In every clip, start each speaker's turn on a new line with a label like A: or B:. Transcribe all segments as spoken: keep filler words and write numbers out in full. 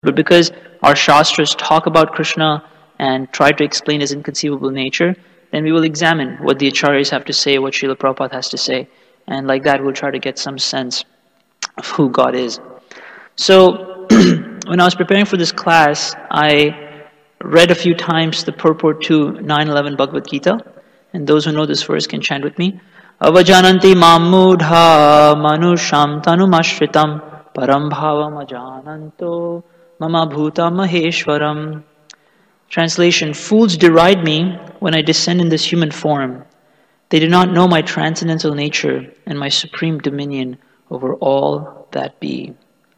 A: But because our Shastras talk about Krishna and try to explain his inconceivable nature, then we will examine what the Acharyas have to say, what Srila Prabhupada has to say. And like that, we'll try to get some sense of who God is. So, when I was preparing for this class, I read a few times the purport to nine eleven Bhagavad Gita. And those who know this verse can chant with me. Avajananti mamudha manusham tanumashritam param bhavam ajananto mama bhuta maheshwaram. Translation: Fools deride me when I descend in this human form. They do not know my transcendental nature and my supreme dominion over all that be.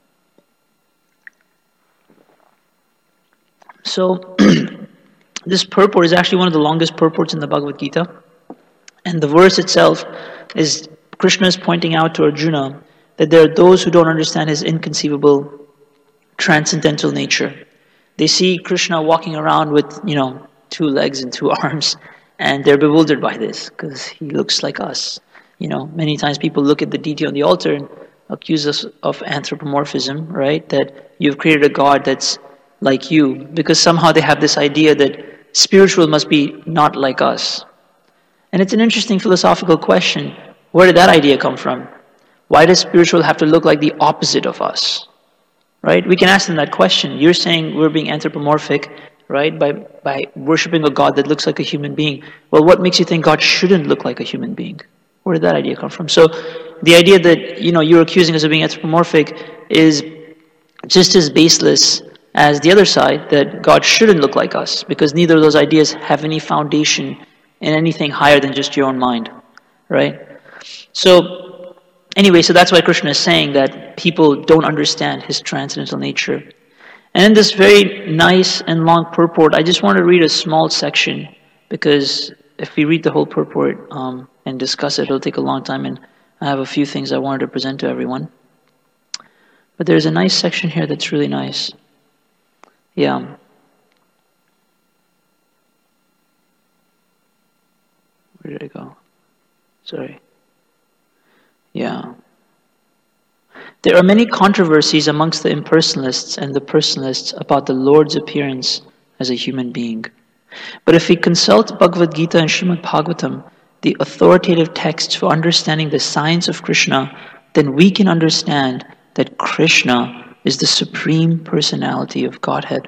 A: So, this purport is actually one of the longest purports in the Bhagavad Gita. And the verse itself is Krishna is pointing out to Arjuna that there are those who don't understand his inconceivable transcendental nature. They see Krishna walking around with, you know, two legs and two arms, and they're bewildered by this because he looks like us. You know, many times people look at the deity on the altar and accuse us of anthropomorphism, right? That you've created a God that's like you, because somehow they have this idea that spiritual must be not like us. And it's an interesting philosophical question. Where did that idea come from? Why does spiritual have to look like the opposite of us? Right? We can ask them that question. You're saying we're being anthropomorphic, right? By by worshipping a God that looks like a human being. Well, what makes you think God shouldn't look like a human being? Where did that idea come from? So the idea that, you know, you're accusing us of being anthropomorphic is just as baseless as the other side, that God shouldn't look like us, because neither of those ideas have any foundation in anything higher than just your own mind, right? So, anyway, so that's why Krishna is saying that people don't understand his transcendental nature. And in this very nice and long purport, I just want to read a small section, because if we read the whole purport um, and discuss it, it'll take a long time, and I have a few things I wanted to present to everyone. But there's a nice section here that's really nice. Yeah. Where did I go? Sorry. Yeah. There are many controversies amongst the impersonalists and the personalists about the Lord's appearance as a human being. But if we consult Bhagavad Gita and Srimad Bhagavatam, the authoritative texts for understanding the science of Krishna, then we can understand that Krishna is the supreme personality of Godhead.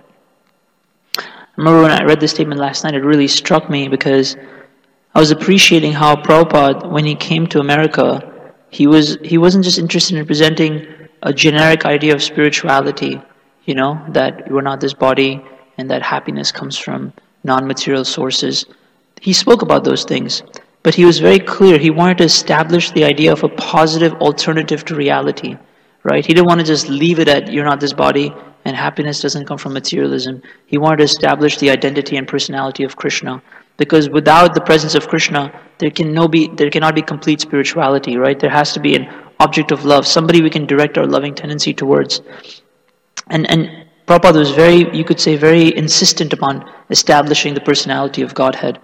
A: I remember when I read this statement last night, it really struck me because I was appreciating how Prabhupada, when he came to America, he was he wasn't just interested in presenting a generic idea of spirituality, you know, that we're not this body and that happiness comes from non-material sources. He spoke about those things, but he was very clear. He wanted to establish the idea of a positive alternative to reality. Right? He didn't want to just leave it at you're not this body and happiness doesn't come from materialism. He wanted to establish the identity and personality of Krishna, because without the presence of Krishna, there can no be there cannot be complete spirituality. Right? There has to be an object of love, somebody we can direct our loving tendency towards. And and Prabhupada was very, you could say, very insistent upon establishing the personality of Godhead.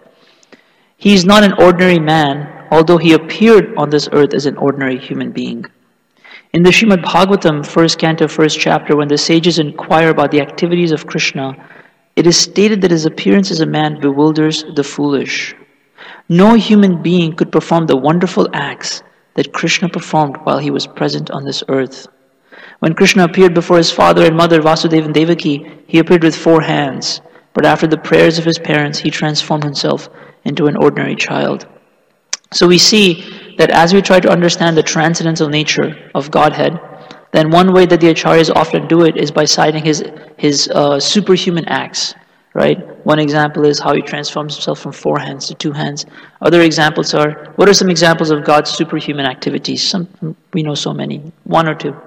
A: He is not an ordinary man, although he appeared on this earth as an ordinary human being. In the Srimad Bhagavatam, first canto, first chapter, when the sages inquire about the activities of Krishna, it is stated that his appearance as a man bewilders the foolish. No human being could perform the wonderful acts that Krishna performed while he was present on this earth. When Krishna appeared before his father and mother, Vasudeva and Devaki, he appeared with four hands, but after the prayers of his parents, he transformed himself into an ordinary child. So we see that as we try to understand the transcendental nature of Godhead, then one way that the Acharyas often do it is by citing his his uh, superhuman acts, right? One example is how he transforms himself from four hands to two hands. Other examples are, what are some examples of God's superhuman activities? Some we know so many. One or two.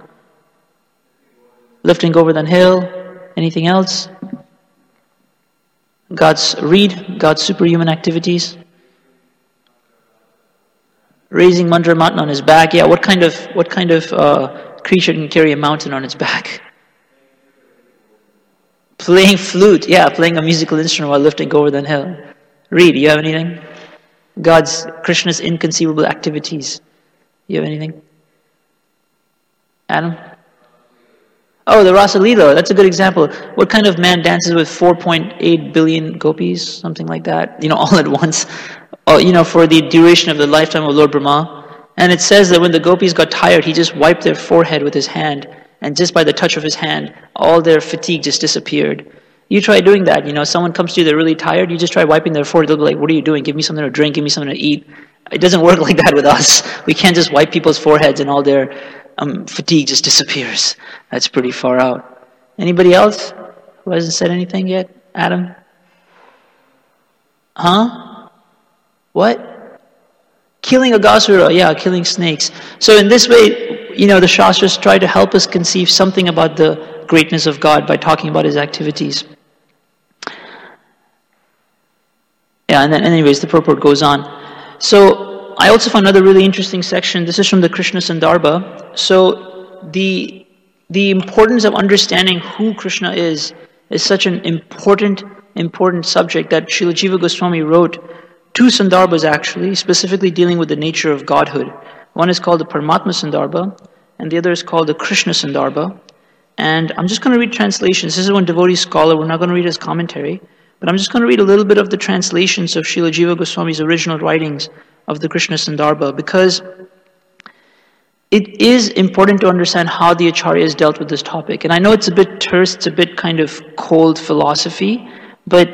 A: Lifting Govardhan Hill. Anything else? God's read, God's superhuman activities. Raising Mandra mountain on his back. Yeah, what kind of what kind of uh, creature can carry a mountain on its back? Playing flute. Yeah, playing a musical instrument while lifting Govardhan Hill. Read, do you have anything? God's, Krishna's inconceivable activities. You have anything? Adam? Oh, the Rasa Leela, that's a good example. What kind of man dances with four point eight billion gopis, something like that, you know, all at once, oh, you know, for the duration of the lifetime of Lord Brahma? And it says that when the gopis got tired, he just wiped their forehead with his hand, and just by the touch of his hand, all their fatigue just disappeared. You try doing that, you know, someone comes to you, they're really tired, you just try wiping their forehead, they'll be like, what are you doing? Give me something to drink, give me something to eat. It doesn't work like that with us. We can't just wipe people's foreheads and all their um, fatigue just disappears. That's pretty far out. Anybody else who hasn't said anything yet? Adam? Huh? What? Killing Aghasura, yeah, killing snakes. So in this way, you know, the Shastras try to help us conceive something about the greatness of God by talking about His activities. Yeah, and then anyways, the purport goes on. So I also found another really interesting section. This is from the Krishna Sandarbha. So the the importance of understanding who Krishna is is such an important, important subject that Srila Jiva Goswami wrote two Sandarbhas actually, specifically dealing with the nature of Godhood. One is called the Paramatma Sandarbha, and the other is called the Krishna Sandarbha. And I'm just going to read translations. This is one devotee scholar. We're not going to read his commentary. But I'm just going to read a little bit of the translations of Srila Jiva Goswami's original writings of the Krishna Sandarbha, because it is important to understand how the Acharyas dealt with this topic. And I know it's a bit terse, it's a bit kind of cold philosophy, but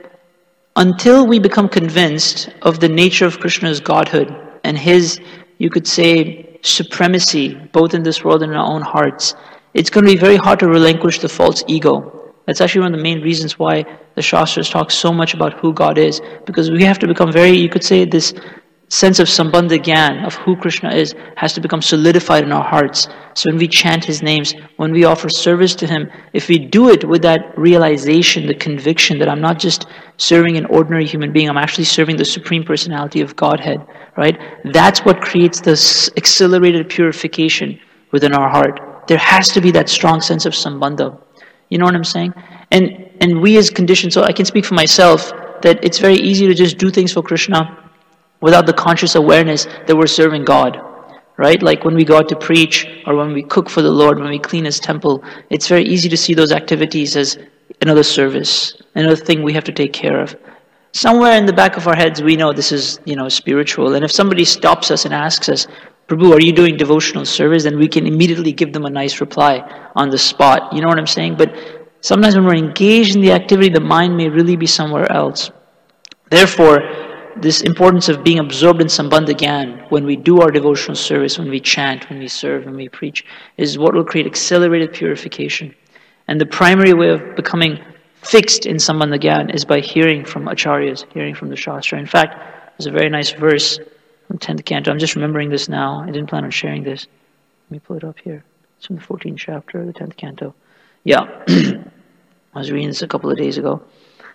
A: until we become convinced of the nature of Krishna's Godhood and His, you could say, supremacy, both in this world and in our own hearts, it's going to be very hard to relinquish the false ego. That's actually one of the main reasons why the Shastras talk so much about who God is, because we have to become very, you could say, this sense of sambandha gyan, of who Krishna is, has to become solidified in our hearts. So when we chant His names, when we offer service to Him, if we do it with that realization, the conviction that I'm not just serving an ordinary human being, I'm actually serving the Supreme Personality of Godhead, right? That's what creates this accelerated purification within our heart. There has to be that strong sense of sambandha. You know what I'm saying? And and we as conditioned, so I can speak for myself, that it's very easy to just do things for Krishna without the conscious awareness that we're serving God, right? Like when we go out to preach, or when we cook for the Lord, when we clean His temple, it's very easy to see those activities as another service, another thing we have to take care of. Somewhere in the back of our heads, we know this is, you know, spiritual. And if somebody stops us and asks us, Prabhu, are you doing devotional service? Then we can immediately give them a nice reply on the spot. You know what I'm saying? But sometimes when we're engaged in the activity, the mind may really be somewhere else. Therefore, this importance of being absorbed in Sambandha Gyan, when we do our devotional service, when we chant, when we serve, when we preach, is what will create accelerated purification. And the primary way of becoming fixed in Sambandha Gyan is by hearing from Acharyas, hearing from the Shastra. In fact, there's a very nice verse from tenth canto. I'm just remembering this now. I didn't plan on sharing this. Let me pull it up here. It's from the fourteenth chapter of the tenth canto. Yeah. I was reading this a couple of days ago.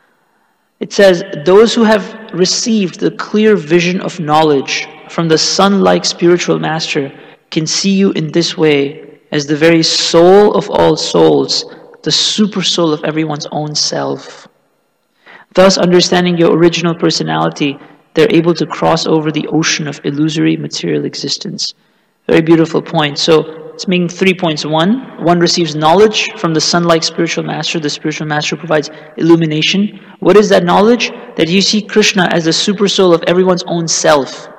A: It says, those who have received the clear vision of knowledge from the sun-like spiritual master can see you in this way as the very soul of all souls, the super soul of everyone's own self. Thus, understanding your original personality, they're able to cross over the ocean of illusory material existence. Very beautiful point. So, it's making three points. One, one receives knowledge from the sun-like spiritual master. The spiritual master provides illumination. What is that knowledge? That you see Krishna as the super soul of everyone's own self.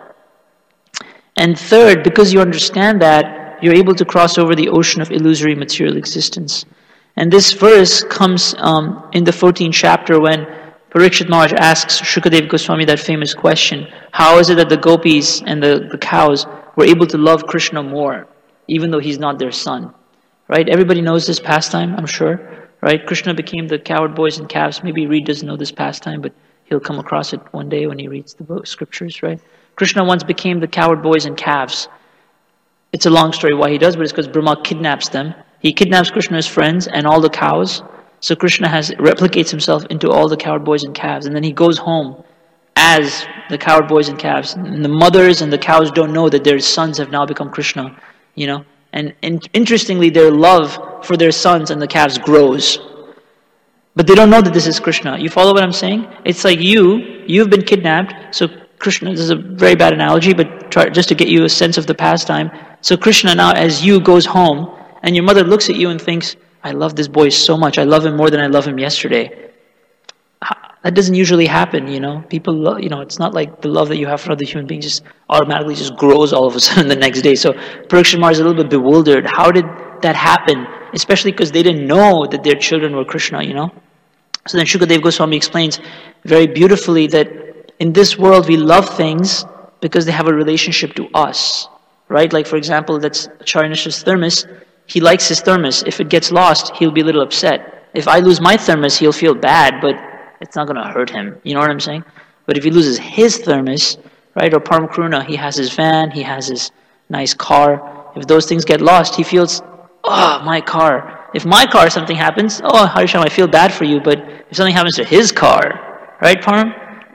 A: And third, because you understand that, you're able to cross over the ocean of illusory material existence. And this verse comes um, in the fourteenth chapter when Parikshit Maharaj asks Shukadev Goswami that famous question, how is it that the gopis and the, the cows were able to love Krishna more, even though He's not their son? Right? Everybody knows this pastime, I'm sure. Right? Krishna became the cowherd boys and calves. Maybe Reed doesn't know this pastime, but he'll come across it one day when he reads the book, scriptures, right? Krishna once became the cowherd boys and calves. It's a long story why he does, but it's because Brahma kidnaps them. He kidnaps Krishna's friends and all the cows. So Krishna has replicates himself into all the cowherd boys and calves. And then he goes home as the cowherd boys and calves. And the mothers and the cows don't know that their sons have now become Krishna, you know. And, and interestingly, their love for their sons and the calves grows. But they don't know that this is Krishna. You follow what I'm saying? It's like you, you've been kidnapped. So Krishna, this is a very bad analogy, but try, just to get you a sense of the pastime. So Krishna now, as you, goes home, and your mother looks at you and thinks, I love this boy so much. I love him more than I love him yesterday. That doesn't usually happen, you know. People, love, you know, it's not like the love that you have for other human beings just automatically just grows all of a sudden the next day. So Parikshit Maharaj is a little bit bewildered. How did that happen? Especially because they didn't know that their children were Krishna, you know. So then Shukadev Goswami explains very beautifully that in this world we love things because they have a relationship to us, right? Like for example, that's Acharya Nish's thermos. He likes his thermos. If it gets lost, he'll be a little upset. If I lose my thermos, he'll feel bad, but it's not going to hurt him. You know what I'm saying? But if he loses his thermos, right, or Param Karuna, he has his van, he has his nice car. If those things get lost, he feels, oh, my car. If my car, something happens, oh, Harisham, I feel bad for you, but if something happens to his car, right, Param?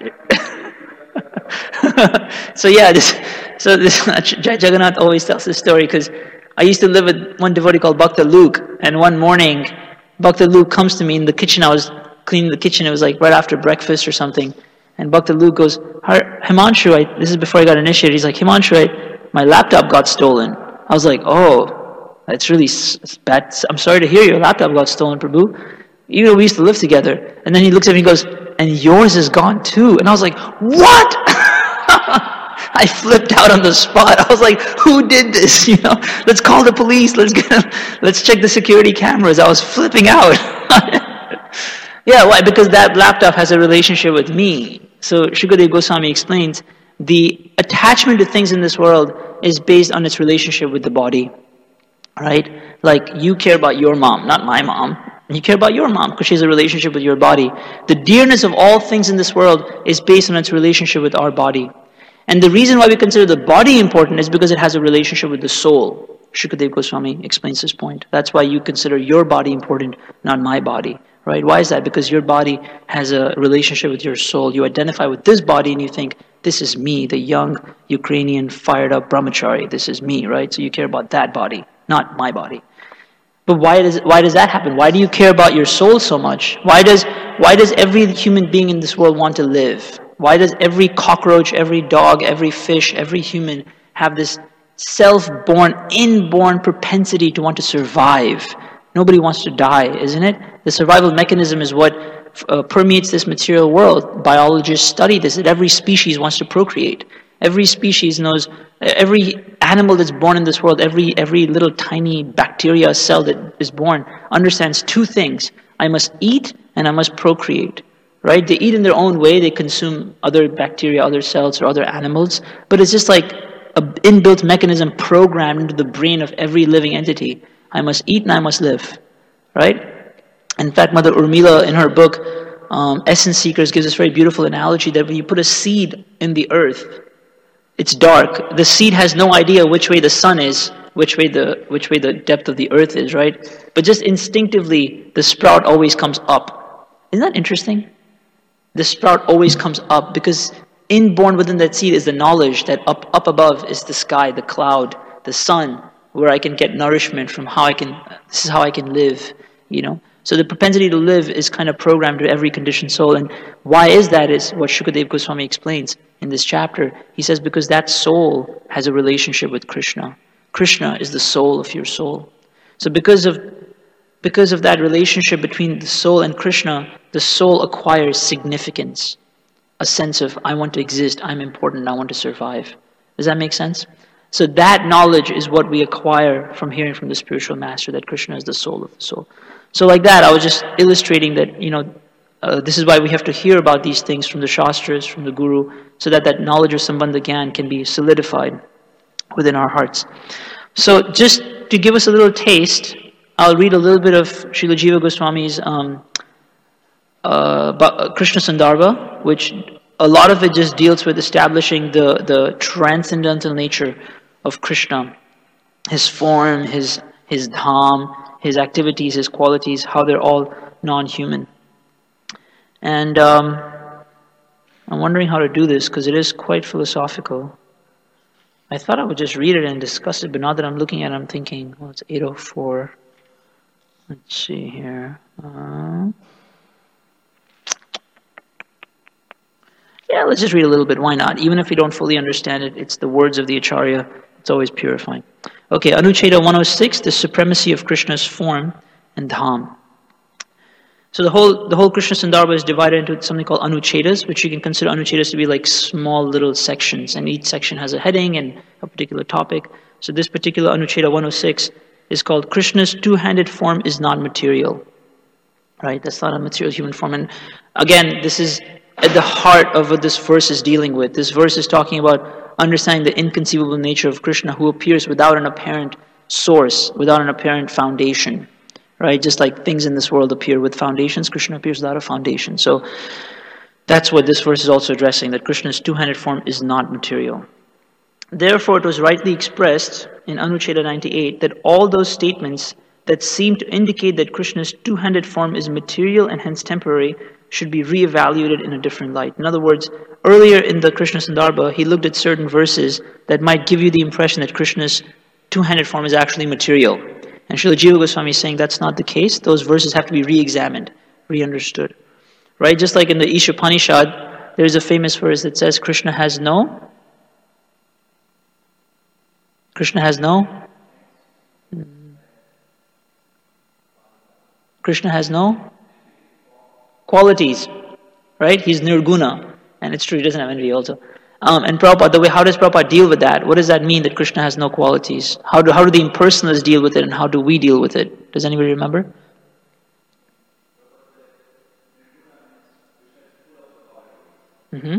A: so yeah, this, so this Jai Jagannath always tells this story because I used to live with one devotee called Bhakta Luke, and one morning, Bhakta Luke comes to me in the kitchen. I was cleaning the kitchen. It was like right after breakfast or something. And Bhakta Luke goes, Himanshu, I, this is before I got initiated. He's like, Himanshu, I, my laptop got stolen. I was like, oh, that's really bad. I'm sorry to hear your laptop got stolen, Prabhu. You know, we used to live together. And then he looks at me and goes, and yours is gone too. And I was like, what? I flipped out on the spot. I was like, who did this? You know, let's call the police. Let's get, let's check the security cameras. I was flipping out. Yeah, why? Because that laptop has a relationship with me. So Shukadev Goswami explains, the attachment to things in this world is based on its relationship with the body. Right? Like you care about your mom, not my mom. You care about your mom because she has a relationship with your body. The dearness of all things in this world is based on its relationship with our body. And the reason why we consider the body important is because it has a relationship with the soul. Shukadev Goswami explains this point. That's why you consider your body important, not my body. Right? Why is that? Because your body has a relationship with your soul. You identify with this body and you think, this is me, the young Ukrainian fired up brahmachari. This is me, right? So you care about that body, not my body. But why does why does that happen? Why do you care about your soul so much? Why does why does every human being in this world want to live? Why does every cockroach, every dog, every fish, every human have this self-born, inborn propensity to want to survive? Nobody wants to die, isn't it? The survival mechanism is what uh, permeates this material world. Biologists study this, that every species wants to procreate. Every species knows, every animal that's born in this world, every every little tiny bacteria cell that is born understands two things. I must eat and I must procreate. Right? They eat in their own way, they consume other bacteria, other cells, or other animals, but it's just like an inbuilt mechanism programmed into the brain of every living entity. I must eat and I must live. Right? In fact, Mother Urmila in her book, um, Essence Seekers, gives this very beautiful analogy that when you put a seed in the earth, it's dark. The seed has no idea which way the sun is, which way the which way the depth of the earth is, right? But just instinctively, the sprout always comes up. Isn't that interesting? The sprout always comes up because inborn within that seed is the knowledge that up up above is the sky, the cloud, the sun, where I can get nourishment from how I can, this is how I can live, you know. So the propensity to live is kind of programmed to every conditioned soul. And why is that is what Shukadev Goswami explains in this chapter. He says because that soul has a relationship with Krishna. Krishna is the soul of your soul. So because of because of that relationship between the soul and Krishna, the soul acquires significance. A sense of, I want to exist, I'm important, I want to survive. Does that make sense? So that knowledge is what we acquire from hearing from the spiritual master, that Krishna is the soul of the soul. So like that, I was just illustrating that, you know, uh, this is why we have to hear about these things from the Shastras, from the Guru, so that that knowledge of Sambandha Gyan can be solidified within our hearts. So just to give us a little taste, I'll read a little bit of Srila Jiva Goswami's um, uh, Krishna Sandarbha, which a lot of it just deals with establishing the, the transcendental nature of Krishna, his form, his his dham, his activities, his qualities, how they're all non-human. And um, I'm wondering how to do this because it is quite philosophical. I thought I would just read it and discuss it, but now that I'm looking at it, I'm thinking, well, it's eight oh four. Let's see here. Uh, yeah, let's just read a little bit. Why not? Even if we don't fully understand it, it's the words of the Acharya. It's always purifying. Okay, Anucheta one oh six, the supremacy of Krishna's form. and Dham. So the whole the whole Krishna Sandarbha is divided into something called Anuchedas, which you can consider Anuchedas to be like small little sections, and each section has a heading and a particular topic. So this particular Anucheda one oh six is called Krishna's two-handed form is not material. Right? That's not a material human form. And again, this is at the heart of what this verse is dealing with. This verse is talking about understanding the inconceivable nature of Krishna, who appears without an apparent source, without an apparent foundation. Right? Just like things in this world appear with foundations, Krishna appears without a foundation. So that's what this verse is also addressing, that Krishna's two-handed form is not material. Therefore, it was rightly expressed in Anucheda ninety-eight that all those statements that seem to indicate that Krishna's two-handed form is material and hence temporary should be re-evaluated in a different light. In other words, earlier in the Krishna Sandarbha, he looked at certain verses that might give you the impression that Krishna's two-handed form is actually material. And Srila Jiva Goswami is saying that's not the case. Those verses have to be re-examined, re-understood. Right? Just like in the Ishopanishad, there's a famous verse that says Krishna has no... Krishna has no... Krishna has no qualities, right? He's nirguna, and it's true, he doesn't have envy also. Um, and Prabhupada, the way, how does Prabhupada deal with that? What does that mean that Krishna has no qualities? How do how do the impersonalists deal with it, and how do we deal with it? Does anybody remember? Mm-hmm.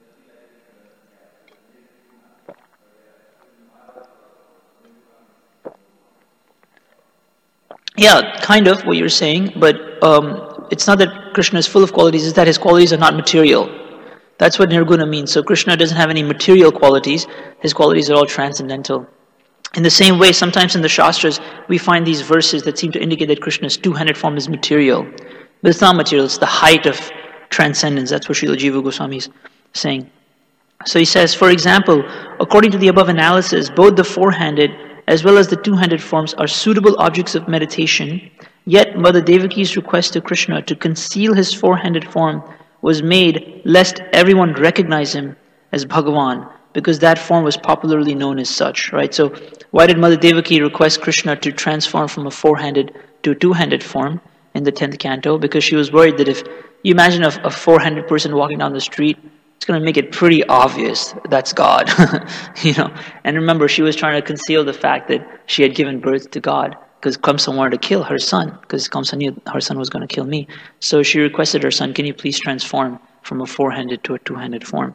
A: Yeah, kind of what you're saying, but um, it's not that Krishna is full of qualities, it's that his qualities are not material. That's what nirguna means. So Krishna doesn't have any material qualities, his qualities are all transcendental. In the same way, sometimes in the Shastras, we find these verses that seem to indicate that Krishna's two-handed form is material. But it's not material, it's the height of transcendence. That's what Srila Jiva Goswami is saying. So he says, for example, according to the above analysis, both the four-handed as well as the two-handed forms are suitable objects of meditation, yet Mother Devaki's request to Krishna to conceal his four-handed form was made lest everyone recognize him as Bhagavan, because that form was popularly known as such, right? So why did Mother Devaki request Krishna to transform from a four-handed to a two-handed form in the tenth canto? Because she was worried that if you imagine a, a four-handed person walking down the street, it's going to make it pretty obvious that's God, you know. And remember, she was trying to conceal the fact that she had given birth to God, because Kamsa wanted to kill her son, because Kamsa knew her son was going to kill me. So she requested her son, can you please transform from a four-handed to a two-handed form?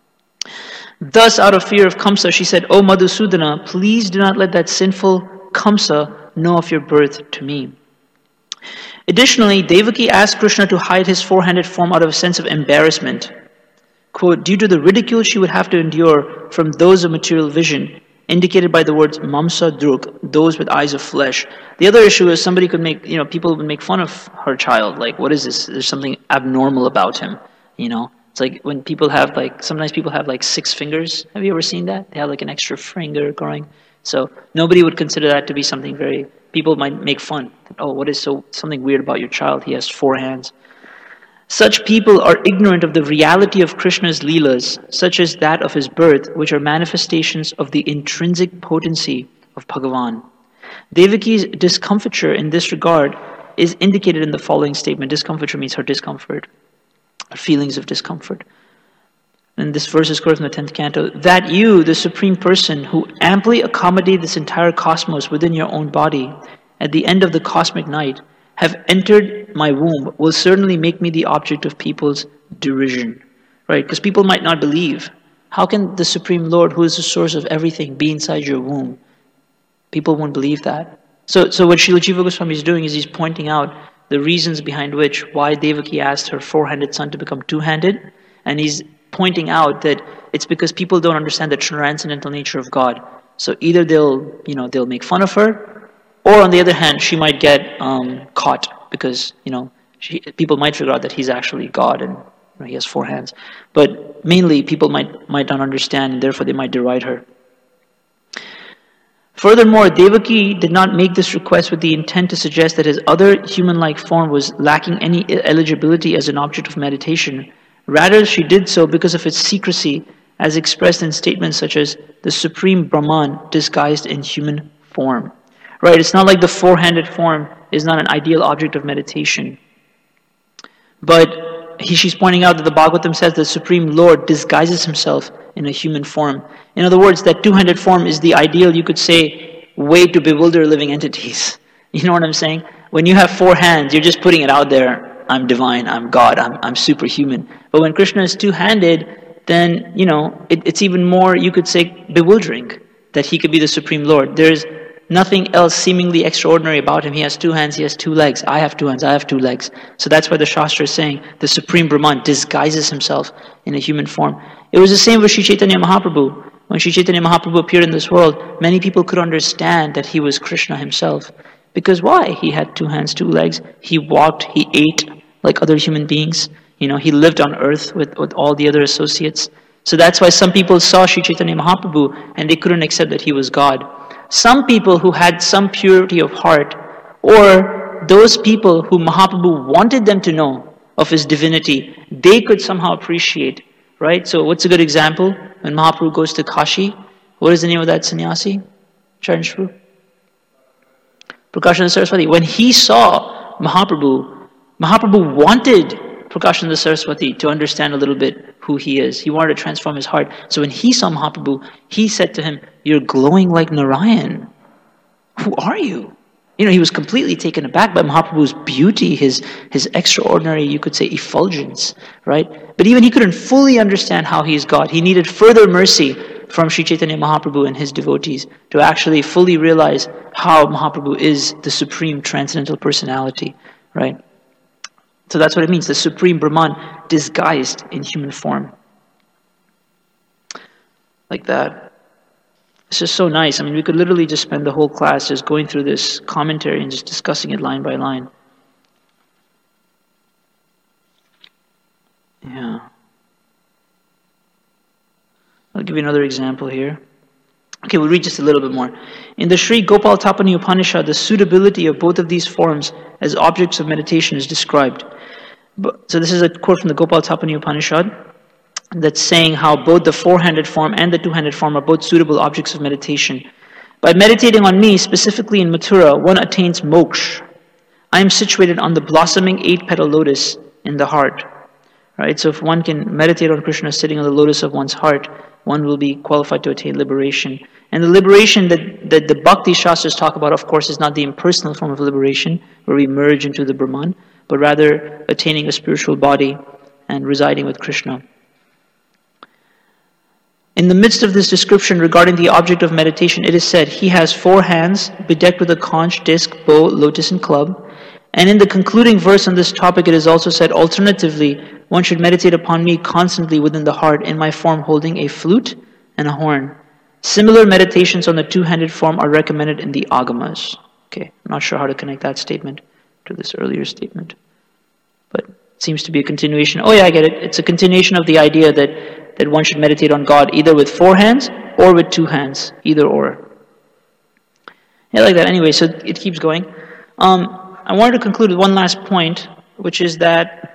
A: Thus, out of fear of Kamsa, she said, O Madhusudana, please do not let that sinful Kamsa know of your birth to me. Additionally, Devaki asked Krishna to hide his four-handed form out of a sense of embarrassment. Quote, due to the ridicule she would have to endure from those of material vision, indicated by the words mamsa druk, those with eyes of flesh. The other issue is somebody could make, you know, people would make fun of her child. Like, what is this? There's something abnormal about him, you know? It's like when people have like, sometimes people have like six fingers. Have you ever seen that? They have like an extra finger growing. So nobody would consider that to be something very, people might make fun. Oh, what is so something weird about your child? He has four hands. Such people are ignorant of the reality of Krishna's leelas, such as that of his birth, which are manifestations of the intrinsic potency of Bhagavan. Devaki's discomfiture in this regard is indicated in the following statement. Discomfiture means her discomfort, her feelings of discomfort. And this verse is quoted from the tenth canto. That you, the Supreme Person, who amply accommodate this entire cosmos within your own body, at the end of the cosmic night, have entered my womb, will certainly make me the object of people's derision. Right? Because people might not believe. How can the Supreme Lord, who is the source of everything, be inside your womb? People won't believe that. So, so what Srila Jiva Goswami is doing is he's pointing out the reasons behind which, why Devaki asked her four-handed son to become two-handed, and he's pointing out that it's because people don't understand the transcendental nature of God. So either they'll, you know, they'll make fun of her, or on the other hand, she might get um, caught because, you know, she, people might figure out that he's actually God and, you know, he has four hands. But mainly, people might might not understand, and therefore they might deride her. Furthermore, Devaki did not make this request with the intent to suggest that his other human-like form was lacking any eligibility as an object of meditation. Rather, she did so because of its secrecy, as expressed in statements such as the Supreme Brahman disguised in human form. Right? It's not like the four-handed form is not an ideal object of meditation. But he, she's pointing out that the Bhagavatam says the Supreme Lord disguises himself in a human form. In other words, that two-handed form is the ideal, you could say, way to bewilder living entities. You know what I'm saying? When you have four hands, you're just putting it out there. I'm divine, I'm God, I'm, I'm superhuman. But when Krishna is two-handed, then, you know, it, it's even more, you could say, bewildering that he could be the Supreme Lord. There's nothing else seemingly extraordinary about him. He has two hands, he has two legs. I have two hands, I have two legs. So that's why the Shastra is saying the Supreme Brahman disguises himself in a human form. It was the same with Sri Chaitanya Mahaprabhu. When Sri Chaitanya Mahaprabhu appeared in this world, many people could understand that he was Krishna himself. Because why? He had two hands, two legs. He walked, he ate like other human beings. You know, he lived on earth with, with all the other associates. So that's why some people saw Sri Chaitanya Mahaprabhu and they couldn't accept that he was God. Some people who had some purity of heart, or those people who Mahaprabhu wanted them to know of his divinity, they could somehow appreciate, right? So what's a good example? When Mahaprabhu goes to Kashi, what is the name of that sannyasi? Charan Shru? Prakashananda Saraswati. When he saw Mahaprabhu, Mahaprabhu wanted Prakashananda Saraswati to understand a little bit who he is. He wanted to transform his heart. So when he saw Mahaprabhu, he said to him, "You're glowing like Narayan. Who are you?" You know, he was completely taken aback by Mahaprabhu's beauty, his, his extraordinary, you could say, effulgence, right? But even he couldn't fully understand how he is God. He needed further mercy from Sri Chaitanya Mahaprabhu and his devotees to actually fully realize how Mahaprabhu is the supreme transcendental personality, right? So that's what it means, the Supreme Brahman disguised in human form. Like that. This is so nice. I mean, we could literally just spend the whole class just going through this commentary and just discussing it line by line. Yeah. I'll give you another example here. Okay, we'll read just a little bit more. In the Sri Gopal Tapani Upanishad, the suitability of both of these forms as objects of meditation is described. So this is a quote from the Gopal Tapani Upanishad that's saying how both the four-handed form and the two-handed form are both suitable objects of meditation. By meditating on me, specifically in Mathura, one attains moksha. I am situated on the blossoming eight-petal lotus in the heart. Right? So if one can meditate on Krishna sitting on the lotus of one's heart, one will be qualified to attain liberation. And the liberation that, that the Bhakti Shastras talk about, of course, is not the impersonal form of liberation, where we merge into the Brahman, but rather attaining a spiritual body and residing with Krishna. In the midst of this description regarding the object of meditation, it is said, he has four hands, bedecked with a conch, disc, bow, lotus, and club. And in the concluding verse on this topic, it is also said, alternatively, one should meditate upon me constantly within the heart, in my form holding a flute and a horn. Similar meditations on the two-handed form are recommended in the Agamas. Okay, I'm not sure how to connect that statement to this earlier statement. But it seems to be a continuation. Oh yeah, I get it. It's a continuation of the idea that, that one should meditate on God either with four hands or with two hands. Either or. Yeah, like that. Anyway, so it keeps going. Um, I wanted to conclude with one last point, which is that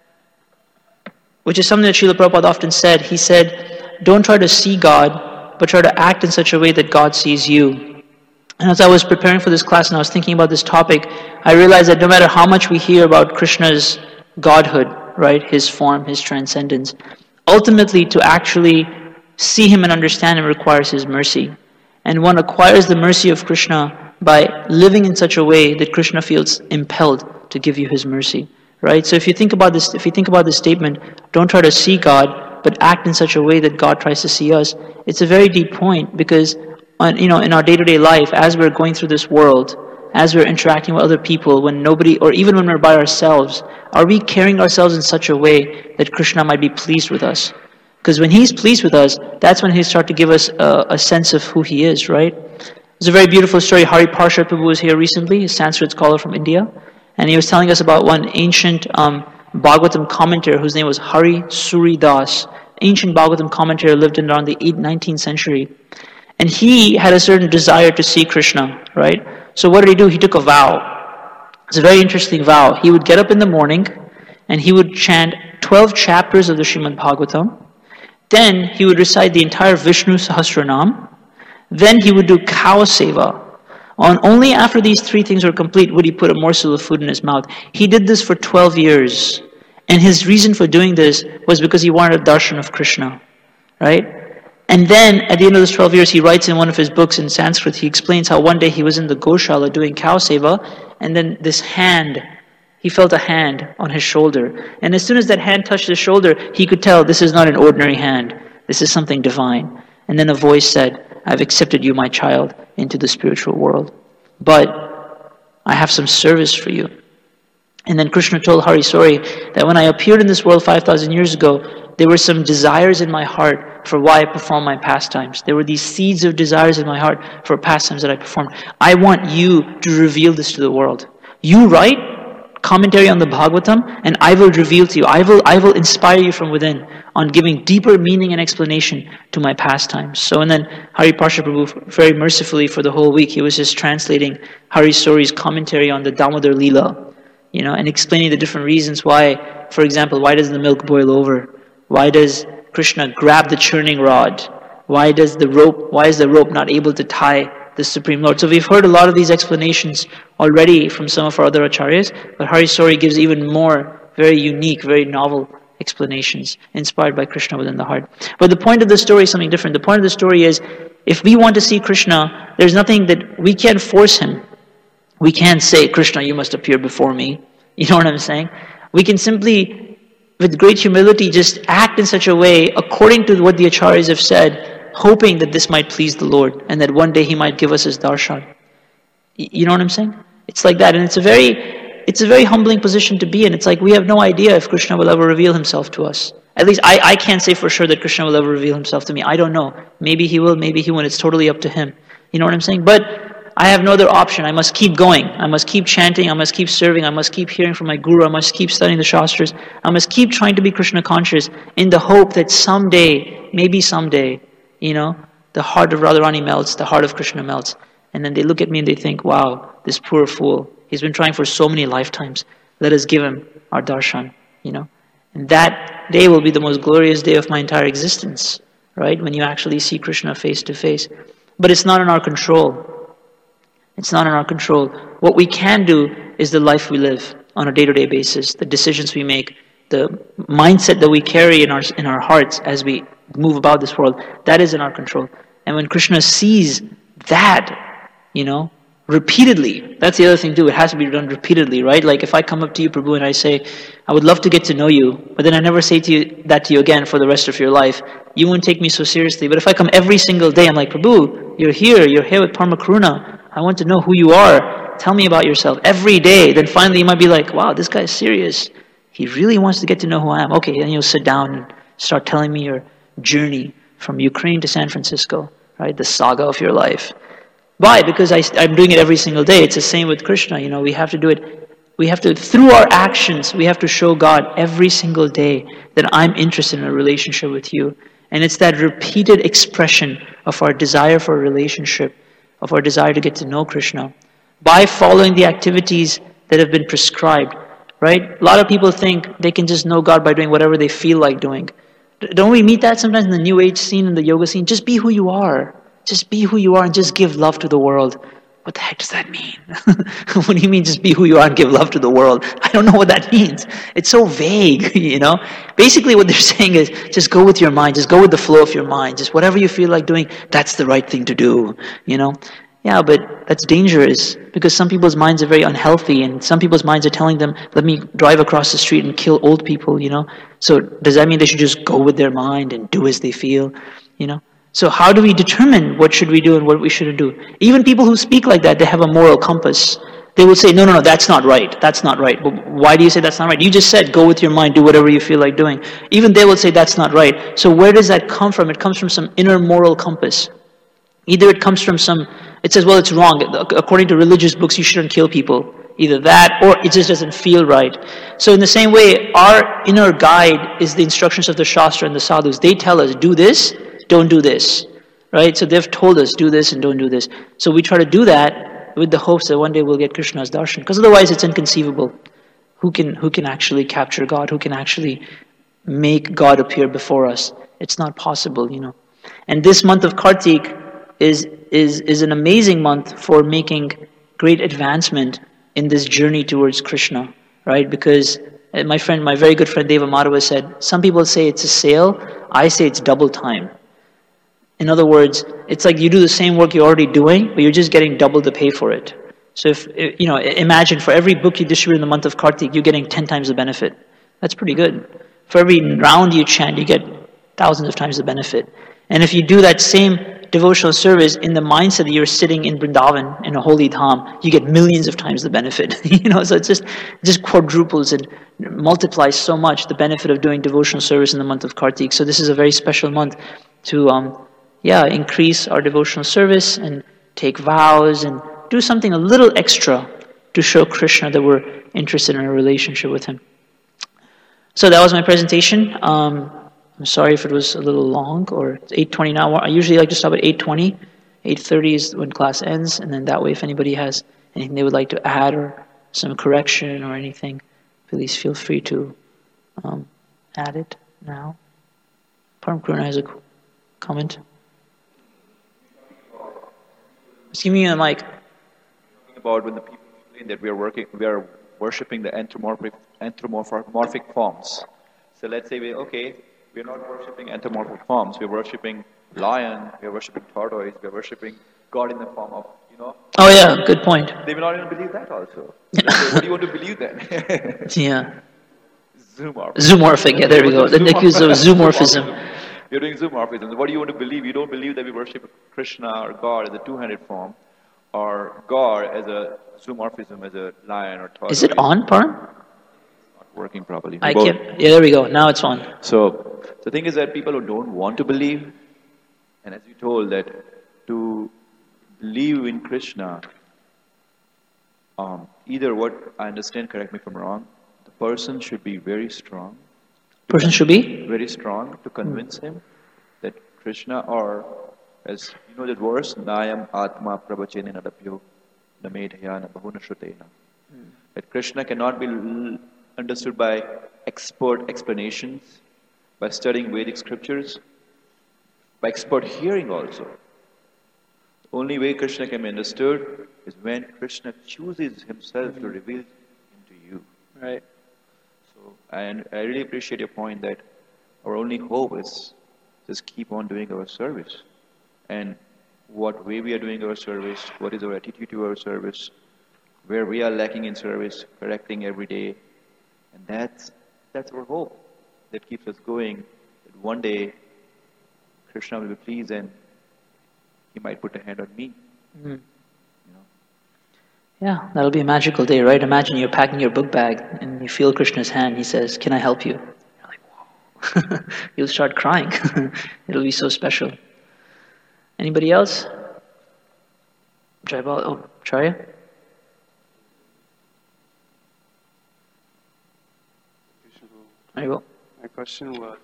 A: which is something that Srila Prabhupada often said. He said, don't try to see God, but try to act in such a way that God sees you. And as I was preparing for this class and I was thinking about this topic, I realized that no matter how much we hear about Krishna's godhood, right, his form, his transcendence, ultimately to actually see him and understand him requires his mercy. And one acquires the mercy of Krishna by living in such a way that Krishna feels impelled to give you his mercy. Right? So if you think about this, if you think about this statement, don't try to see God, but act in such a way that God tries to see us. It's a very deep point because, on, you know, in our day-to-day life, as we're going through this world, as we're interacting with other people, when nobody, or even when we're by ourselves, are we carrying ourselves in such a way that Krishna might be pleased with us? Because when He's pleased with us, that's when He'll start to give us a, a sense of who He is. Right? There's a very beautiful story. Hari Parshad Prabhu was here recently, a Sanskrit scholar from India. And he was telling us about one ancient um, Bhagavatam commentator whose name was Hari Suri Das. Ancient Bhagavatam commentator lived in around the nineteenth century. And he had a certain desire to see Krishna, right? So what did he do? He took a vow. It's a very interesting vow. He would get up in the morning and he would chant twelve chapters of the Srimad Bhagavatam. Then he would recite the entire Vishnu Sahasranam. Then he would do cow seva. On only after these three things were complete would he put a morsel of food in his mouth. He did this for twelve years. And his reason for doing this was because he wanted a darshan of Krishna. Right? And then, at the end of those twelve years, he writes in one of his books in Sanskrit, he explains how one day he was in the Goshala doing cow seva, and then this hand, he felt a hand on his shoulder. And as soon as that hand touched his shoulder, he could tell this is not an ordinary hand. This is something divine. And then a voice said, I've accepted you, my child, into the spiritual world. But I have some service for you. And then Krishna told Harisori that when I appeared in this world five thousand years ago, there were some desires in my heart for why I perform my pastimes. There were these seeds of desires in my heart for pastimes that I performed. I want you to reveal this to the world. You write commentary on the Bhagavatam, and I will reveal to you. I will, I will inspire you from within on giving deeper meaning and explanation to my pastimes. So, and then Hari Parsha Prabhu, very mercifully for the whole week, he was just translating Harisori's commentary on the Damodar Leela, you know, and explaining the different reasons why, for example, why does the milk boil over? Why does Krishna grab the churning rod? Why does the rope, why is the rope not able to tie the Supreme Lord? So we've heard a lot of these explanations already from some of our other acharyas, but Harisori gives even more very unique, very novel explanations inspired by Krishna within the heart. But the point of the story is something different. The point of the story is, if we want to see Krishna, there's nothing that we can't force him. We can't say, Krishna, you must appear before me. You know what I'm saying? We can simply, with great humility, just act in such a way according to what the acharyas have said, hoping that this might please the Lord and that one day he might give us his darshan. You know what I'm saying? It's like that, and it's a very, it's a very humbling position to be in. It's like we have no idea if Krishna will ever reveal himself to us. At least I, I can't say for sure that Krishna will ever reveal himself to me. I don't know. Maybe he will, maybe he won't. It's totally up to him. You know what I'm saying? But I have no other option. I must keep going. I must keep chanting. I must keep serving. I must keep hearing from my guru. I must keep studying the Shastras. I must keep trying to be Krishna conscious in the hope that someday, maybe someday, you know, the heart of Radharani melts, the heart of Krishna melts. And then they look at me and they think, wow, this poor fool, he's been trying for so many lifetimes. Let us give him our darshan, you know. And that day will be the most glorious day of my entire existence, right? When you actually see Krishna face to face. But it's not in our control. It's not in our control. What we can do is the life we live on a day-to-day basis, the decisions we make, the mindset that we carry in our in our hearts as we move about this world, that is in our control. And when Krishna sees that, you know, repeatedly, that's the other thing too, it has to be done repeatedly, right? Like if I come up to you, Prabhu, and I say, I would love to get to know you, but then I never say to you that to you again for the rest of your life, you won't take me so seriously. But if I come every single day, I'm like, Prabhu, you're here, you're here with Parma Karuna, I want to know who you are, tell me about yourself, every day. Then finally you might be like, wow, this guy's serious. He really wants to get to know who I am. Okay, then you'll sit down and start telling me your journey from Ukraine to San Francisco, right? The saga of your life. Why? Because I, I'm doing it every single day. It's the same with Krishna. You know, we have to do it. We have to, through our actions, we have to show God every single day that I'm interested in a relationship with you. And it's that repeated expression of our desire for a relationship, of our desire to get to know Krishna, by following the activities that have been prescribed, right? A lot of people think they can just know God by doing whatever they feel like doing. Don't we meet that sometimes in the New Age scene, in the yoga scene? Just be who you are. Just be who you are and just give love to the world. What the heck does that mean? What do you mean just be who you are and give love to the world? I don't know what that means. It's so vague, you know? Basically what they're saying is just go with your mind. Just go with the flow of your mind. Just whatever you feel like doing, that's the right thing to do, you know? Yeah, but that's dangerous because some people's minds are very unhealthy and some people's minds are telling them, let me drive across the street and kill old people, you know? So does that mean they should just go with their mind and do as they feel, you know? So how do we determine what should we do and what we shouldn't do? Even people who speak like that, they have a moral compass. They will say, no, no, no, that's not right. That's not right. But why do you say that's not right? You just said, go with your mind, do whatever you feel like doing. Even they will say that's not right. So where does that come from? It comes from some inner moral compass. Either it comes from some, it says, well, it's wrong. According to religious books, you shouldn't kill people. Either that or it just doesn't feel right. So in the same way, our inner guide is the instructions of the Shastra and the Sadhus. They tell us, do this, don't do this. Right? So they've told us, do this and don't do this. So we try to do that with the hopes that one day we'll get Krishna's darshan. Because otherwise it's inconceivable. Who can, who can actually capture God? Who can actually make God appear before us? It's not possible, you know. And this month of Kartik is is, is an amazing month for making great advancement in this journey towards Krishna, right? Because uh, my friend, my very good friend Deva Madhava said, some people say it's a sale, I say it's double time. In other words, it's like you do the same work you're already doing, but you're just getting double the pay for it. So if, you know, imagine for every book you distribute in the month of Kartik, you're getting ten times the benefit. That's pretty good. For every round you chant, you get thousands of times the benefit. And if you do that same devotional service in the mindset that you're sitting in Vrindavan, in a holy dham, you get millions of times the benefit. You know, so it's just, it just quadruples and multiplies so much the benefit of doing devotional service in the month of Kartik. So this is a very special month to, um, yeah, increase our devotional service and take vows and do something a little extra to show Krishna that we're interested in a relationship with him. So that was my presentation. Um, I'm sorry if it was a little long, or it's eight twenty now. I usually like to stop at eight twenty. eight thirty is when class ends, and then that way if anybody has anything they would like to add or some correction or anything, please feel free to um, add it now. Param Karuna has a comment. Just give me a mic.
B: About when the people explain that we are working, we are worshipping the anthropomorphic, anthropomorphic forms. So let's say we okay, we are not worshipping anthropomorphic forms. We are worshipping lion. We are worshipping tortoise. We are worshipping God in the form of, you know.
A: Oh yeah, good point.
B: They will not even believe that also. So what do you want to believe then?
A: Yeah.
B: Zoomorphic.
A: Zoomorphic. Yeah, there we go. Then accused of zoomorphism.
B: You're doing zoomorphism. What do you want to believe? You don't believe that we worship Krishna or God as a two-handed form, or God as a zoomorphism, as a lion or tortoise.
A: Is it on, Param?
B: Not working properly.
A: I can't. Yeah, there we go. Now it's on.
B: So the thing is that people who don't want to believe, and as you told that to believe in Krishna, um, either what I understand, correct me if I'm wrong, the person should be very strong.
A: Person should be?
B: Very strong to convince him that Krishna, or as you know that verse, Nayam Atma Prabhachene Nadapyo Namedhyana Bahuna Shrutena. That Krishna cannot be understood by expert explanations, by studying Vedic scriptures, by expert hearing also. The only way Krishna can be understood is when Krishna chooses himself to reveal him to you.
A: Right.
B: So, and I really appreciate your point that our only hope is just keep on doing our service. And what way we are doing our service, what is our attitude to our service, where we are lacking in service, correcting every day. And that's, that's our hope that keeps us going. That one day, Krishna will be pleased and he might put a hand on me.
A: Mm.
B: You know?
A: Yeah, that'll be a magical day, right? Imagine you're packing your book bag and you feel Krishna's hand. He says, "Can I help you?" You're like, whoa. You'll start crying. It'll be so special. Anybody else? Jaybal, oh, Charya? There you go.
C: My question was,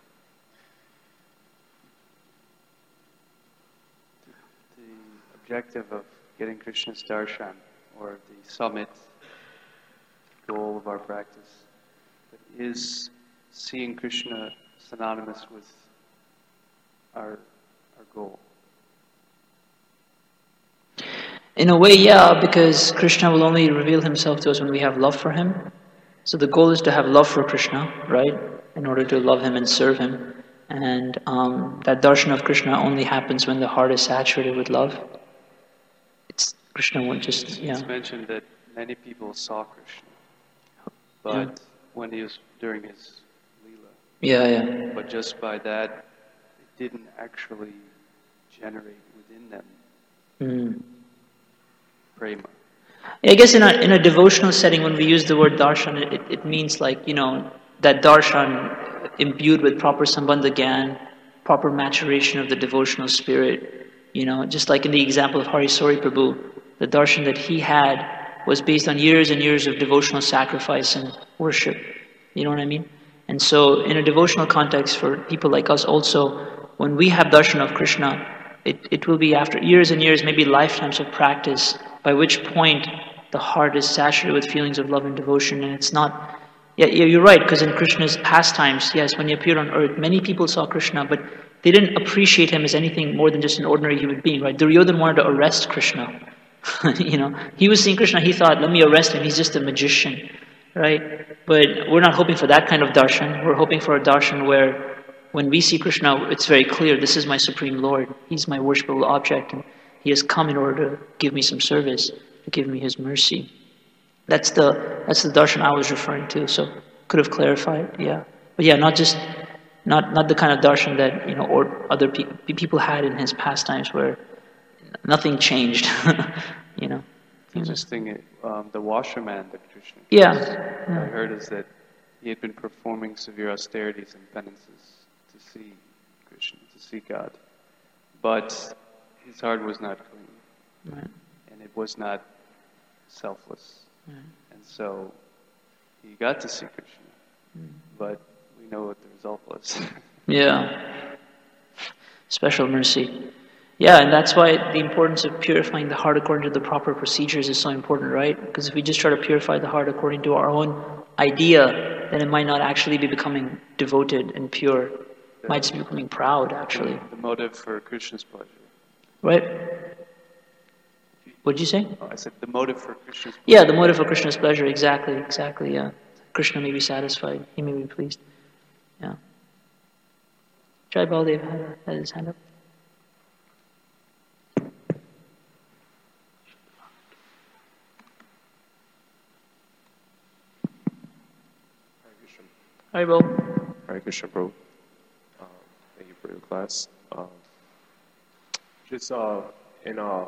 C: the objective of getting Krishna's darshan, or the summit goal of our practice, is seeing Krishna synonymous with our our goal.
A: In a way, yeah, because Krishna will only reveal himself to us when we have love for him. So the goal is to have love for Krishna, right? In order to love him and serve him. And um, that darshan of Krishna only happens when the heart is saturated with love. It's Krishna won't just, yeah.
C: It's mentioned that many people saw Krishna, but
A: Yeah.
C: when he was during his Leela.
A: Yeah, yeah.
C: But just by that, it didn't actually generate within them
A: Mm.
C: prema.
A: Yeah, I guess in a in a devotional setting, when we use the word darshan, it, it means like, you know, that darshan imbued with proper sambandha gyan, proper maturation of the devotional spirit. You know, just like in the example of Hari Sori Prabhu, the darshan that he had was based on years and years of devotional sacrifice and worship. You know what I mean? And so in a devotional context for people like us also, when we have darshan of Krishna, it, it will be after years and years, maybe lifetimes of practice, by which point the heart is saturated with feelings of love and devotion. And it's not, yeah, yeah you're right, because in Krishna's pastimes, yes, when he appeared on earth, many people saw Krishna, but they didn't appreciate him as anything more than just an ordinary human being, right? Duryodhana wanted to arrest Krishna. You know, he was seeing Krishna, he thought, let me arrest him, he's just a magician, right? But we're not hoping for that kind of darshan. We're hoping for a darshan where when we see Krishna, it's very clear, this is my Supreme Lord. He's my worshipable object, and he has come in order to give me some service, to give me his mercy. That's the that's the darshan I was referring to, so could have clarified, yeah. But yeah, not just, not not the kind of darshan that, you know, or other pe- people had in his pastimes where nothing changed, you know.
C: Interesting, um, the washerman that Krishna
A: Yeah.
C: I
A: yeah.
C: heard is that he had been performing severe austerities and penances to see Krishna, to see God. But his heart was not clean,
A: Right.
C: and it was not selfless.
A: Right.
C: And so he got to see Krishna,
A: Mm.
C: but we know what the result was.
A: Yeah. Special mercy. Yeah, and that's why the importance of purifying the heart according to the proper procedures is so important, right? Because if we just try to purify the heart according to our own idea, then it might not actually be becoming devoted and pure. It might just be becoming proud, actually.
C: The motive for Krishna's pleasure.
A: Right? What did you say?
C: Oh, I said the motive for Krishna's pleasure.
A: Yeah, the motive for Krishna's pleasure. Exactly, exactly, yeah. Krishna may be satisfied. He may be pleased. Yeah. Jai Baldev had, had his hand up. Hi, Bo.
D: Hare Krishna, bro. Um, thank you for your class. Um, just uh, in uh,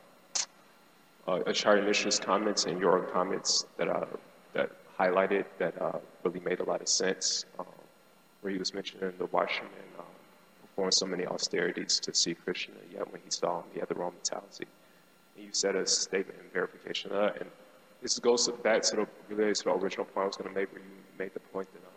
D: uh, Acharya Mishra's comments and your comments that uh, that highlighted that uh, really made a lot of sense, um, where he was mentioning the washerman uh, performed so many austerities to see Krishna, yet when he saw him, he had the wrong mentality. And you said a statement in verification of that, and this goes back to the related to the original point I was going to make, where you made the point that. Um,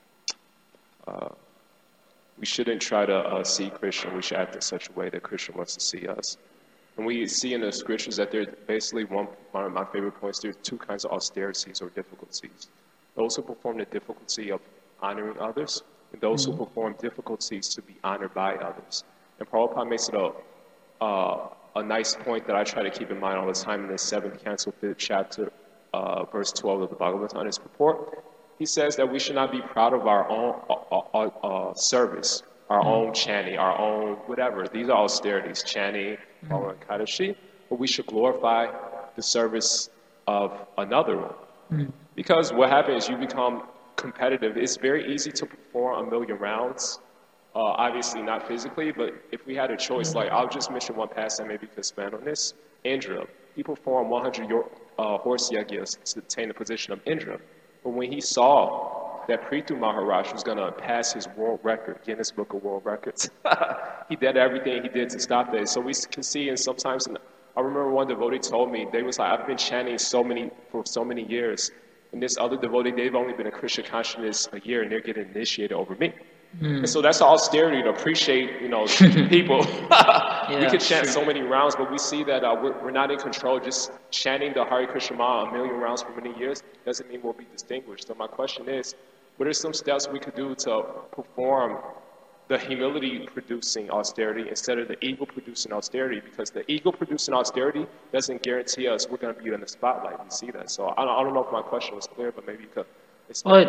D: Uh, we shouldn't try to uh, see Krishna. We should act in such a way that Krishna wants to see us. And we see in the scriptures that there's basically one, one of my favorite points, there's two kinds of austerities or difficulties. Those who perform the difficulty of honoring others, and those mm-hmm. who perform difficulties to be honored by others. And Prabhupada makes it a, uh, a nice point that I try to keep in mind all the time in the seventh canto, fifth chapter, uh, verse twelve of the Bhagavatam, his purport. He says that we should not be proud of our own uh, uh, uh, service, our mm. own chanting, our own whatever. These are austerities, chanting, following mm. Kadashi. But we should glorify the service of another one. Mm. Because what happens is you become competitive. It's very easy to perform a million rounds. Uh, obviously not physically, but if we had a choice, mm. like I'll just mention one pastime maybe to expand on this. Indra. He performed one hundred uh, horse yagyas to attain the position of Indra. But when he saw that Prithu Maharaj was going to pass his world record, Guinness Book of World Records, he did everything he did to stop that. So we can see, and sometimes, and I remember one devotee told me, they was like, I've been chanting so many for so many years, and this other devotee, they've only been in Krishna consciousness a year, and they're getting initiated over me. Mm. And so that's austerity, to appreciate, you know, people. Yeah, we could chant true. so many rounds, but we see that uh, we're, we're not in control. Just chanting the Hare Krishna Maha a million rounds for many years doesn't mean we'll be distinguished. So my question is, what are some steps we could do to perform the humility-producing austerity instead of the ego-producing austerity? Because the ego-producing austerity doesn't guarantee us we're going to be in the spotlight. We see that. So I don't, I don't know if my question was clear, but maybe you could.
A: Well,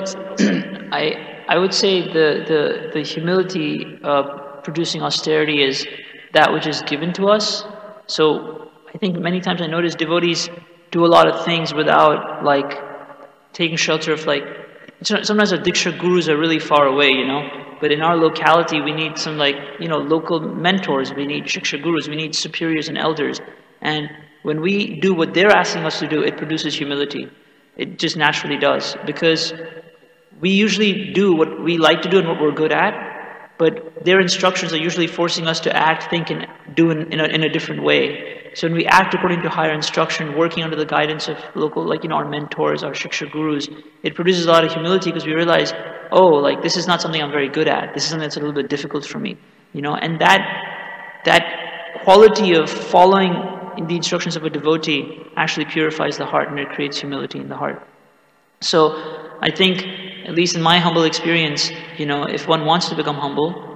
A: I I would say the the the humility uh, producing austerity is that which is given to us. So I think many times I notice devotees do a lot of things without like taking shelter of like. Sometimes our Diksha gurus are really far away, you know. But in our locality, we need some like you know local mentors. We need Shiksha gurus. We need superiors and elders. And when we do what they're asking us to do, it produces humility. It just naturally does, because we usually do what we like to do and what we're good at, but their instructions are usually forcing us to act, think, and do in, in, a, in a different way. So when we act according to higher instruction, working under the guidance of local, like, you know, our mentors, our Shiksha gurus, it produces a lot of humility because we realize, oh, like, this is not something I'm very good at. This is something that's a little bit difficult for me, you know, and that, that quality of following in the instructions of a devotee actually purifies the heart and it creates humility in the heart. So I think, at least in my humble experience, you know, if one wants to become humble,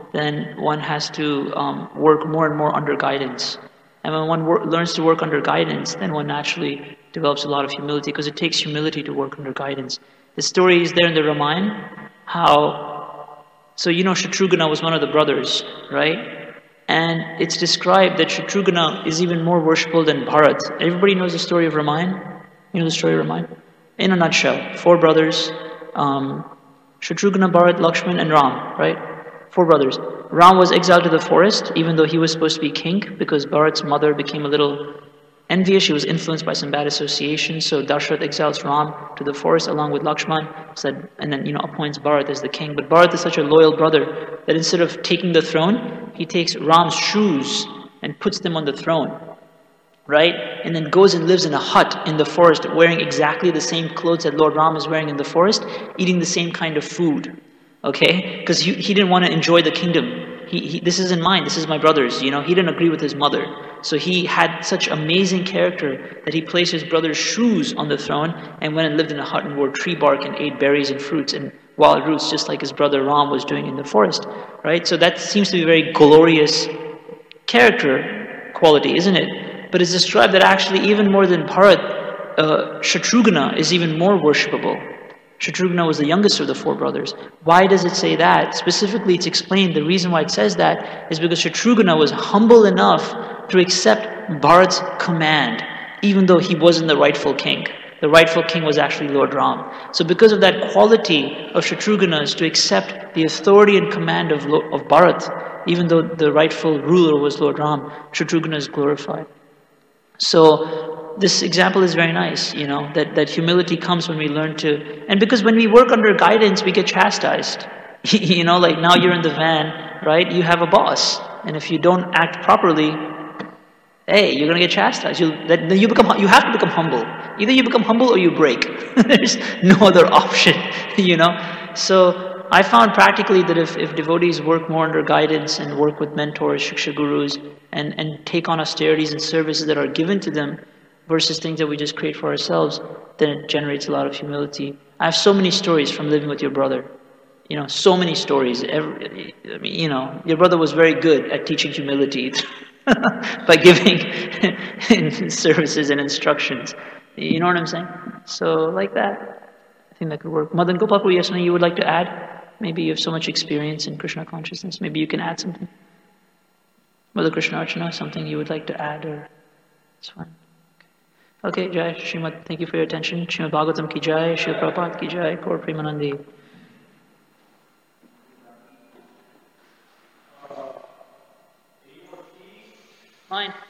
A: then one has to um, work more and more under guidance. And when one wor- learns to work under guidance, then one naturally develops a lot of humility, because it takes humility to work under guidance. The story is there in the Ramayana, how, so you know Shatrughna was one of the brothers, right? And it's described that Shatrughna is even more worshipful than Bharat. Everybody knows the story of Ramayana? You know the story of Ramayana? In a nutshell, four brothers, um, Shatrughna, Bharat, Lakshman, and Ram, right? Four brothers. Ram was exiled to the forest, even though he was supposed to be king, because Bharat's mother became a little envious. She was influenced by some bad associations. So Dashrath exiles Ram to the forest along with Lakshman, said, and then you know appoints Bharat as the king. But Bharat is such a loyal brother that instead of taking the throne, he takes Ram's shoes and puts them on the throne, right? And then goes and lives in a hut in the forest, wearing exactly the same clothes that Lord Ram is wearing in the forest, eating the same kind of food. Okay, because he, he didn't want to enjoy the kingdom. He, he this isn't mine. This is my brother's. You know, he didn't agree with his mother, so he had such amazing character that he placed his brother's shoes on the throne and went and lived in a hut and wore tree bark and ate berries and fruits and wild roots, just like his brother Ram was doing in the forest. Right. So that seems to be a very glorious character quality, isn't it? But it's described that actually even more than Bharat, uh, Shatrughna is even more worshipable. Shatrughna was the youngest of the four brothers. Why does it say that? Specifically, it's explained, the reason why it says that is because Shatrughna was humble enough to accept Bharat's command, even though he wasn't the rightful king. The rightful king was actually Lord Ram. So because of that quality of Shatrughna's to accept the authority and command of, of Bharat, even though the rightful ruler was Lord Ram, Shatrughna is glorified. So this example is very nice, you know, that, that humility comes when we learn to, and because when we work under guidance, we get chastised. You know, like now you're in the van, right? You have a boss. And if you don't act properly, hey, you're going to get chastised. You, that, then you, become, you have to become humble. Either you become humble or you break. There's no other option, you know. So I found practically that if, if devotees work more under guidance and work with mentors, shiksha gurus, and, and take on austerities and services that are given to them, versus things that we just create for ourselves, then it generates a lot of humility. I have so many stories from living with your brother. You know, so many stories. Every, I mean, you know, your brother was very good at teaching humility by giving services and instructions. You know what I'm saying? So, like that, I think that could work. Madan Gopal, yes, you would like to add? Maybe you have so much experience in Krishna consciousness. Maybe you can add something. Mother Krishna Archana, something you would like to add, or it's fine. Okay, Jai Srimad, thank you for your attention. Srimad Bhagavatam ki Jai, Srila Prabhupada ki Jai, Gaur Premanandi. Fine.